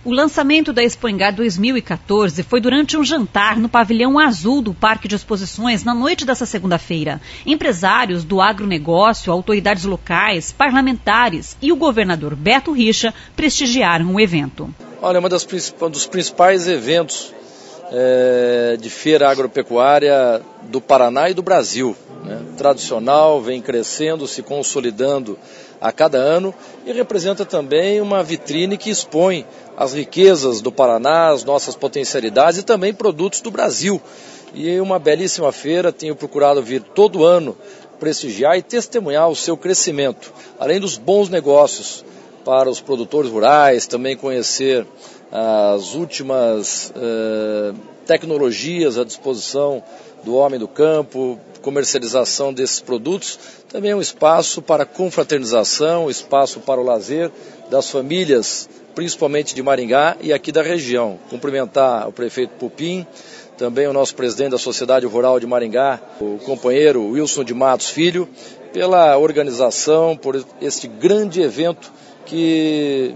O lançamento da Expo Ingá 2014 foi durante um jantar no pavilhão azul do Parque de Exposições na noite dessa segunda-feira. Empresários do agronegócio, autoridades locais, parlamentares e o governador Beto Richa prestigiaram o evento. Olha, um dos principais eventos de feira agropecuária do Paraná e do Brasil, né? Tradicional, vem crescendo, se consolidando a cada ano e representa também uma vitrine que expõe as riquezas do Paraná, as nossas potencialidades e também produtos do Brasil. E uma belíssima feira, tenho procurado vir todo ano prestigiar e testemunhar o seu crescimento, além dos bons negócios para os produtores rurais, também conhecer as últimas tecnologias à disposição do homem do campo, comercialização desses produtos, também é um espaço para confraternização, um espaço para o lazer das famílias, principalmente de Maringá e aqui da região. Cumprimentar o prefeito Pupim, também o nosso presidente da Sociedade Rural de Maringá, o companheiro Wilson de Matos Filho, pela organização, por este grande evento que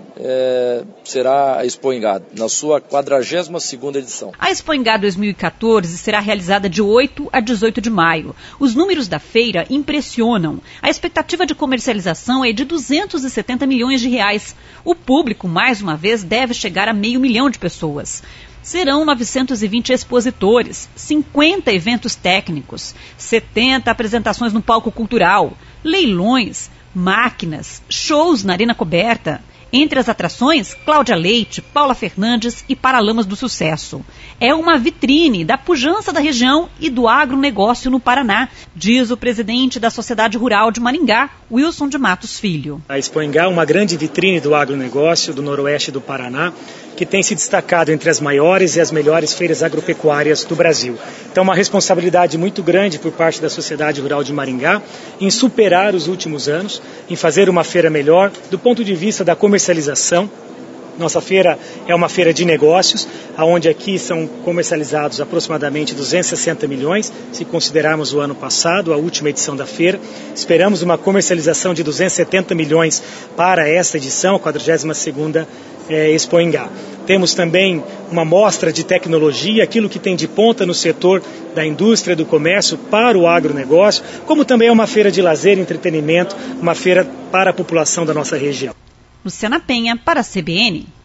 será a Expo Ingá, na sua 42ª edição. A Expo Ingá 2014 será realizada de 8 a 18 de maio. Os números da feira impressionam. A expectativa de comercialização é de 270 milhões de reais. O público, mais uma vez, deve chegar a 500 mil de pessoas. Serão 920 expositores, 50 eventos técnicos, 70 apresentações no palco cultural, leilões, máquinas, shows na arena coberta. Entre as atrações, Cláudia Leite, Paula Fernandes e Paralamas do Sucesso. É uma vitrine da pujança da região e do agronegócio no Paraná, diz o presidente da Sociedade Rural de Maringá, Wilson de Matos Filho. A Expo Ingá é uma grande vitrine do agronegócio do noroeste do Paraná, que tem se destacado entre as maiores e as melhores feiras agropecuárias do Brasil. Então, uma responsabilidade muito grande por parte da Sociedade Rural de Maringá em superar os últimos anos, em fazer uma feira melhor do ponto de vista da comercialização. Nossa feira é uma feira de negócios, onde aqui são comercializados aproximadamente 260 milhões, se considerarmos o ano passado, a última edição da feira. Esperamos uma comercialização de 270 milhões para esta edição, a 42ª Expo Ingá. Temos também uma mostra de tecnologia, aquilo que tem de ponta no setor da indústria, do comércio para o agronegócio, como também é uma feira de lazer e entretenimento, uma feira para a população da nossa região. Luciana Penha, para a CBN.